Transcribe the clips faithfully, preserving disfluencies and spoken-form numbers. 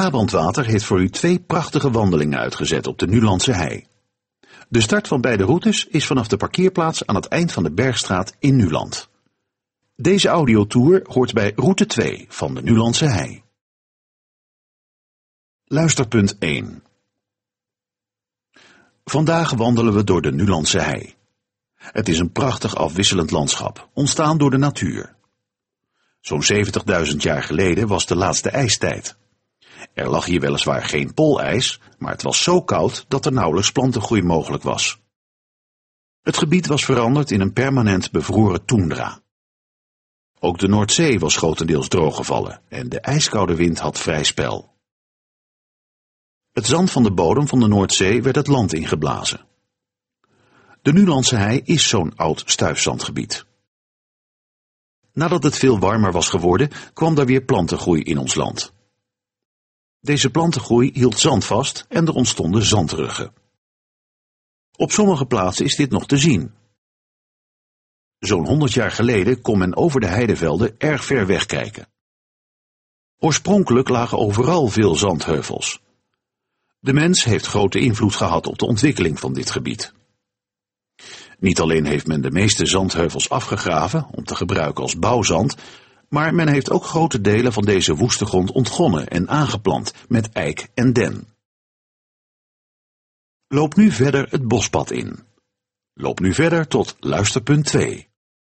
Brabant Water heeft voor u twee prachtige wandelingen uitgezet op de Nulandse Hei. De start van beide routes is vanaf de parkeerplaats aan het eind van de Bergstraat in Nuland. Deze audiotour hoort bij route twee van de Nulandse Hei. Luisterpunt één. Vandaag wandelen we door de Nulandse Hei. Het is een prachtig afwisselend landschap, ontstaan door de natuur. Zo'n zeventigduizend jaar geleden was de laatste ijstijd. Er lag hier weliswaar geen poolijs, maar het was zo koud dat er nauwelijks plantengroei mogelijk was. Het gebied was veranderd in een permanent bevroren toendra. Ook de Noordzee was grotendeels drooggevallen en de ijskoude wind had vrij spel. Het zand van de bodem van de Noordzee werd het land ingeblazen. De Nulandse Hei is zo'n oud stuifzandgebied. Nadat het veel warmer was geworden, kwam daar weer plantengroei in ons land. Deze plantengroei hield zand vast en er ontstonden zandruggen. Op sommige plaatsen is dit nog te zien. Zo'n honderd jaar geleden kon men over de heidevelden erg ver weg kijken. Oorspronkelijk lagen overal veel zandheuvels. De mens heeft grote invloed gehad op de ontwikkeling van dit gebied. Niet alleen heeft men de meeste zandheuvels afgegraven om te gebruiken als bouwzand, maar men heeft ook grote delen van deze woeste grond ontgonnen en aangeplant met eik en den. Loop nu verder het bospad in. Loop nu verder tot luisterpunt twee.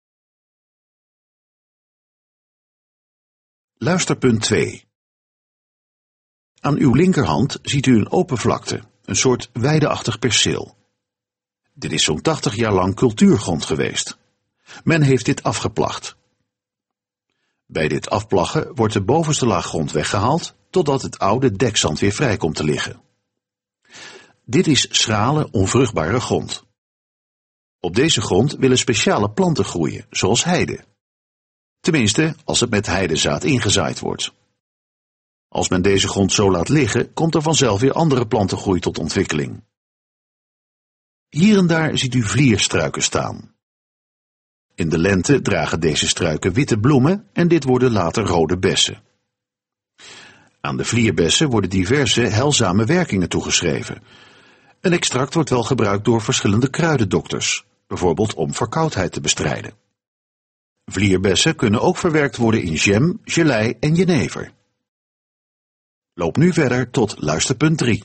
Luisterpunt twee. Aan uw linkerhand ziet u een open vlakte, een soort weideachtig perceel. Dit is zo'n tachtig jaar lang cultuurgrond geweest. Men heeft dit afgeplacht. Bij dit afplaggen wordt de bovenste laag grond weggehaald, totdat het oude dekzand weer vrij komt te liggen. Dit is schrale, onvruchtbare grond. Op deze grond willen speciale planten groeien, zoals heide. Tenminste, als het met heidezaad ingezaaid wordt. Als men deze grond zo laat liggen, komt er vanzelf weer andere plantengroei tot ontwikkeling. Hier en daar ziet u vlierstruiken staan. In de lente dragen deze struiken witte bloemen en dit worden later rode bessen. Aan de vlierbessen worden diverse heilzame werkingen toegeschreven. Een extract wordt wel gebruikt door verschillende kruidendokters, bijvoorbeeld om verkoudheid te bestrijden. Vlierbessen kunnen ook verwerkt worden in jam, gelei en jenever. Loop nu verder tot luisterpunt drie.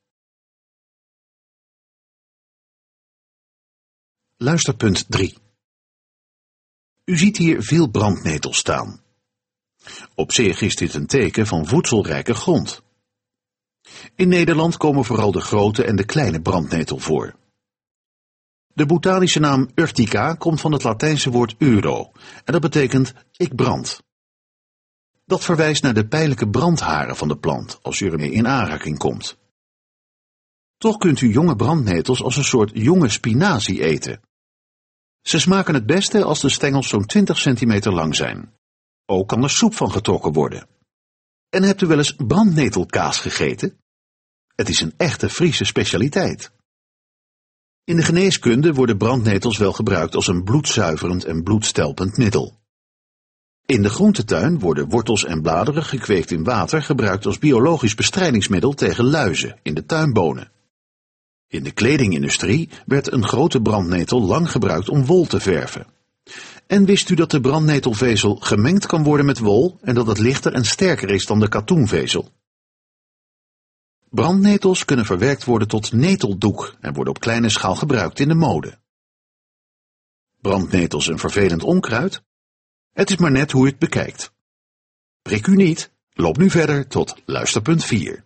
Luisterpunt drie. U ziet hier veel brandnetels staan. Op zich is dit een teken van voedselrijke grond. In Nederland komen vooral de grote en de kleine brandnetel voor. De botanische naam Urtica komt van het Latijnse woord uro en dat betekent ik brand. Dat verwijst naar de pijnlijke brandharen van de plant als u ermee in aanraking komt. Toch kunt u jonge brandnetels als een soort jonge spinazie eten. Ze smaken het beste als de stengels zo'n twintig centimeter lang zijn. Ook kan er soep van getrokken worden. En hebt u wel eens brandnetelkaas gegeten? Het is een echte Friese specialiteit. In de geneeskunde worden brandnetels wel gebruikt als een bloedzuiverend en bloedstelpend middel. In de groentetuin worden wortels en bladeren gekweekt in water gebruikt als biologisch bestrijdingsmiddel tegen luizen in de tuinbonen. In de kledingindustrie werd een grote brandnetel lang gebruikt om wol te verven. En wist u dat de brandnetelvezel gemengd kan worden met wol en dat het lichter en sterker is dan de katoenvezel? Brandnetels kunnen verwerkt worden tot neteldoek en worden op kleine schaal gebruikt in de mode. Brandnetels een vervelend onkruid? Het is maar net hoe u het bekijkt. Prik u niet, loop nu verder tot luisterpunt vier.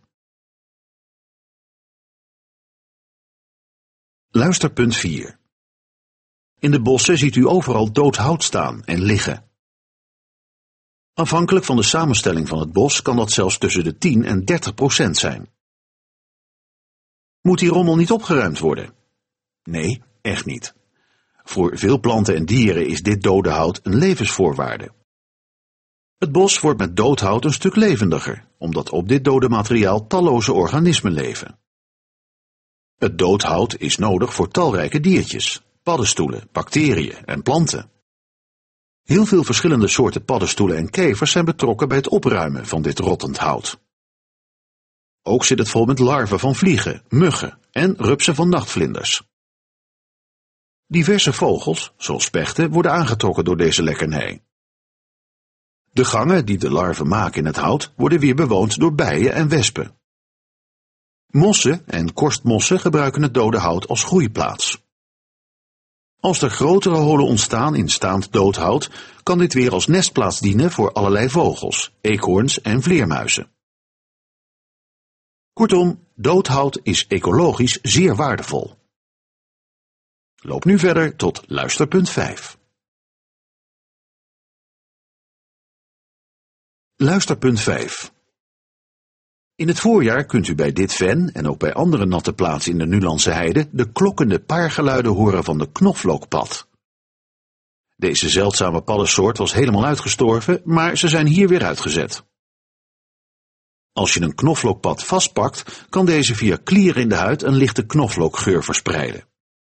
Luisterpunt vier. In de bossen ziet u overal dood hout staan en liggen. Afhankelijk van de samenstelling van het bos kan dat zelfs tussen de tien en dertig procent zijn. Moet die rommel niet opgeruimd worden? Nee, echt niet. Voor veel planten en dieren is dit dode hout een levensvoorwaarde. Het bos wordt met dood hout een stuk levendiger, omdat op dit dode materiaal talloze organismen leven. Het dood hout is nodig voor talrijke diertjes, paddenstoelen, bacteriën en planten. Heel veel verschillende soorten paddenstoelen en kevers zijn betrokken bij het opruimen van dit rottend hout. Ook zit het vol met larven van vliegen, muggen en rupsen van nachtvlinders. Diverse vogels, zoals spechten, worden aangetrokken door deze lekkernij. De gangen die de larven maken in het hout worden weer bewoond door bijen en wespen. Mossen en korstmossen gebruiken het dode hout als groeiplaats. Als er grotere holen ontstaan in staand dood hout, kan dit weer als nestplaats dienen voor allerlei vogels, eekhoorns en vleermuizen. Kortom, dood hout is ecologisch zeer waardevol. Loop nu verder tot luisterpunt vijf. Luisterpunt vijf. In het voorjaar kunt u bij dit ven en ook bij andere natte plaatsen in de Nulandse heide de klokkende paargeluiden horen van de knoflookpad. Deze zeldzame paddensoort was helemaal uitgestorven, maar ze zijn hier weer uitgezet. Als je een knoflookpad vastpakt, kan deze via klieren in de huid een lichte knoflookgeur verspreiden.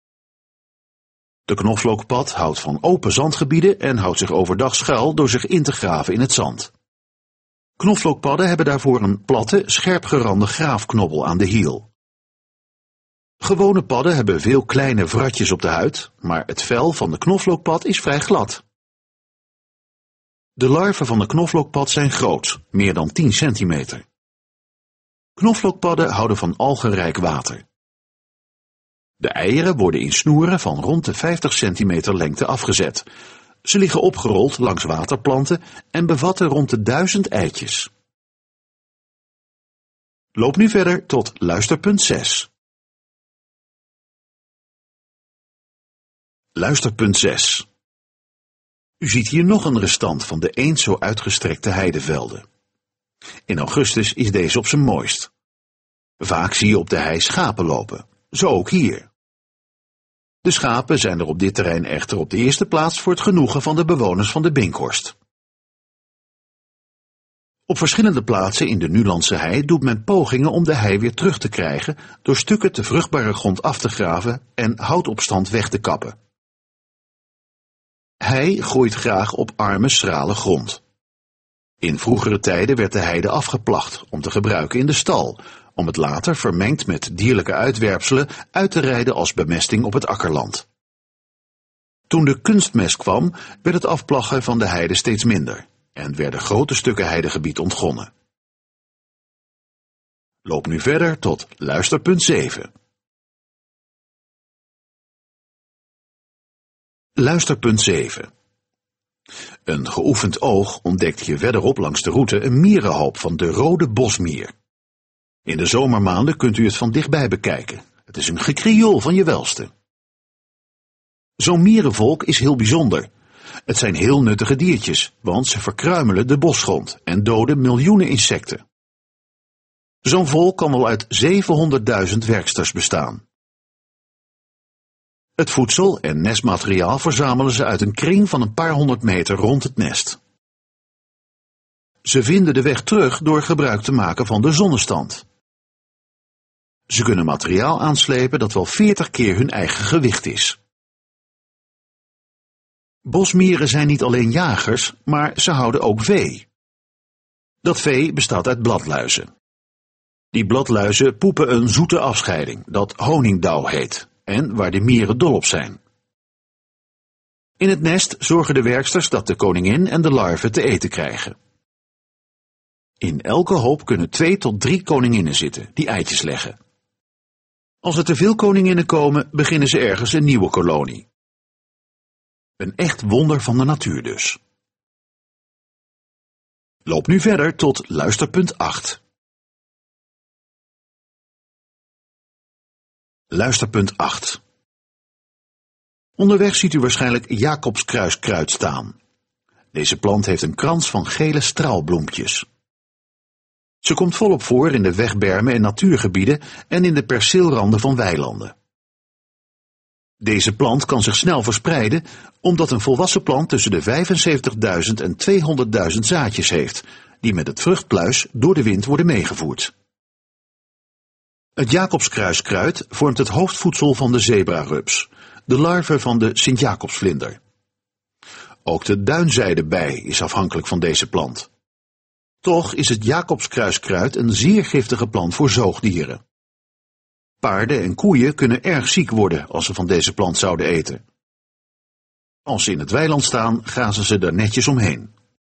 De knoflookpad houdt van open zandgebieden en houdt zich overdag schuil door zich in te graven in het zand. Knoflookpadden hebben daarvoor een platte, scherp gerande graafknobbel aan de hiel. Gewone padden hebben veel kleine wratjes op de huid, maar het vel van de knoflookpad is vrij glad. De larven van de knoflookpad zijn groot, meer dan tien centimeter. Knoflookpadden houden van algenrijk water. De eieren worden in snoeren van rond de vijftig centimeter lengte afgezet. Ze liggen opgerold langs waterplanten en bevatten rond de duizend eitjes. Loop nu verder tot luisterpunt zes. Luisterpunt zes. U ziet hier nog een restant van de eens zo uitgestrekte heidevelden. In augustus is deze op zijn mooist. Vaak zie je op de hei schapen lopen, zo ook hier. De schapen zijn er op dit terrein echter op de eerste plaats voor het genoegen van de bewoners van de Binkhorst. Op verschillende plaatsen in de Nulandse hei doet men pogingen om de hei weer terug te krijgen door stukken te vruchtbare grond af te graven en houtopstand weg te kappen. Hei groeit graag op arme, schrale grond. In vroegere tijden werd de heide afgeplacht om te gebruiken in de stal, om het later vermengd met dierlijke uitwerpselen uit te rijden als bemesting op het akkerland. Toen de kunstmest kwam, werd het afplaggen van de heide steeds minder en werden grote stukken heidegebied ontgonnen. Loop nu verder tot luisterpunt zeven. Luisterpunt zeven. Een geoefend oog ontdekt hier verderop langs de route een mierenhoop van de rode bosmier. In de zomermaanden kunt u het van dichtbij bekijken. Het is een gekrioel van je welste. Zo'n mierenvolk is heel bijzonder. Het zijn heel nuttige diertjes, want ze verkruimelen de bosgrond en doden miljoenen insecten. Zo'n volk kan wel uit zevenhonderdduizend werksters bestaan. Het voedsel en nestmateriaal verzamelen ze uit een kring van een paar honderd meter rond het nest. Ze vinden de weg terug door gebruik te maken van de zonnestand. Ze kunnen materiaal aanslepen dat wel veertig keer hun eigen gewicht is. Bosmieren zijn niet alleen jagers, maar ze houden ook vee. Dat vee bestaat uit bladluizen. Die bladluizen poepen een zoete afscheiding, dat honingdauw heet, en waar de mieren dol op zijn. In het nest zorgen de werksters dat de koningin en de larven te eten krijgen. In elke hoop kunnen twee tot drie koninginnen zitten, die eitjes leggen. Als er te veel koninginnen komen, beginnen ze ergens een nieuwe kolonie. Een echt wonder van de natuur dus. Loop nu verder tot luisterpunt acht. Luisterpunt acht. Onderweg ziet u waarschijnlijk Jacobskruiskruid staan. Deze plant heeft een krans van gele straalbloempjes. Ze komt volop voor in de wegbermen en natuurgebieden en in de perceelranden van weilanden. Deze plant kan zich snel verspreiden, omdat een volwassen plant tussen de vijfenzeventigduizend en tweehonderdduizend zaadjes heeft, die met het vruchtpluis door de wind worden meegevoerd. Het Jacobskruiskruid vormt het hoofdvoedsel van de zebrarups, de larve van de Sint-Jacobsvlinder. Ook de duinzijdebij is afhankelijk van deze plant. Toch is het Jacobskruiskruid een zeer giftige plant voor zoogdieren. Paarden en koeien kunnen erg ziek worden als ze van deze plant zouden eten. Als ze in het weiland staan, grazen ze er netjes omheen.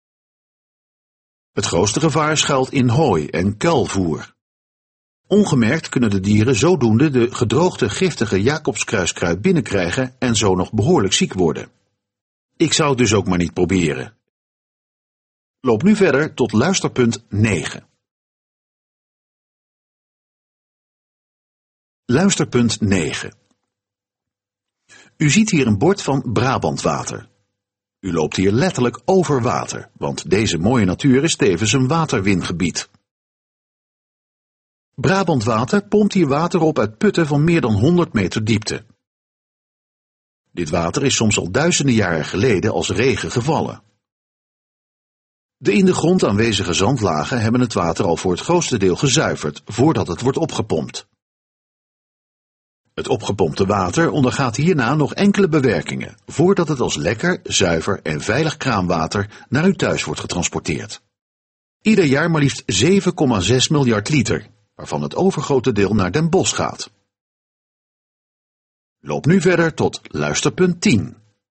Het grootste gevaar schuilt in hooi en kuilvoer. Ongemerkt kunnen de dieren zodoende de gedroogde giftige Jacobskruiskruid binnenkrijgen en zo nog behoorlijk ziek worden. Ik zou het dus ook maar niet proberen. Loop nu verder tot luisterpunt negen. Luisterpunt negen. U ziet hier een bord van Brabantwater. U loopt hier letterlijk over water, want deze mooie natuur is tevens een waterwingebied. Brabantwater pompt hier water op uit putten van meer dan honderd meter diepte. Dit water is soms al duizenden jaren geleden als regen gevallen. De in de grond aanwezige zandlagen hebben het water al voor het grootste deel gezuiverd, voordat het wordt opgepompt. Het opgepompte water ondergaat hierna nog enkele bewerkingen, voordat het als lekker, zuiver en veilig kraanwater naar uw thuis wordt getransporteerd. Ieder jaar maar liefst zeven komma zes miljard liter, waarvan het overgrote deel naar Den Bosch gaat. Loop nu verder tot luisterpunt tien.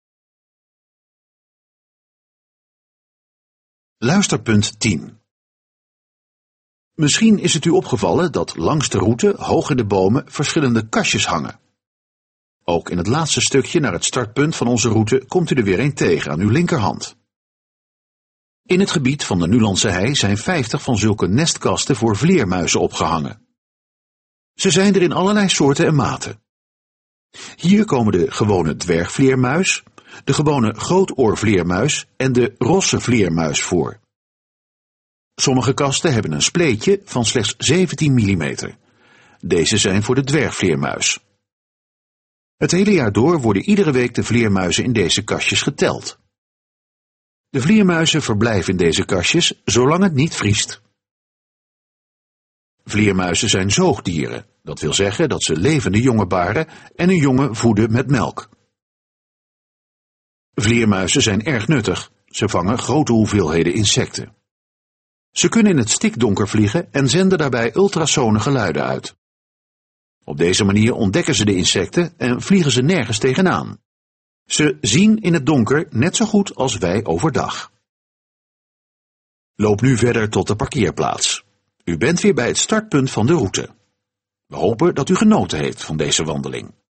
Luisterpunt tien. Misschien is het u opgevallen dat langs de route, hoog in de bomen, verschillende kastjes hangen. Ook in het laatste stukje naar het startpunt van onze route komt u er weer een tegen aan uw linkerhand. In het gebied van de Nulandse Hei zijn vijftig van zulke nestkasten voor vleermuizen opgehangen. Ze zijn er in allerlei soorten en maten. Hier komen de gewone dwergvleermuis, de gewone grootoorvleermuis en de rosse vleermuis voor. Sommige kasten hebben een spleetje van slechts zeventien millimeter. Deze zijn voor de dwergvleermuis. Het hele jaar door worden iedere week de vleermuizen in deze kastjes geteld. De vleermuizen verblijven in deze kastjes zolang het niet vriest. Vleermuizen zijn zoogdieren, dat wil zeggen dat ze levende jongen baren en hun jongen voeden met melk. Vleermuizen zijn erg nuttig, ze vangen grote hoeveelheden insecten. Ze kunnen in het stikdonker vliegen en zenden daarbij ultrasone geluiden uit. Op deze manier ontdekken ze de insecten en vliegen ze nergens tegenaan. Ze zien in het donker net zo goed als wij overdag. Loop nu verder tot de parkeerplaats. U bent weer bij het startpunt van de route. We hopen dat u genoten heeft van deze wandeling.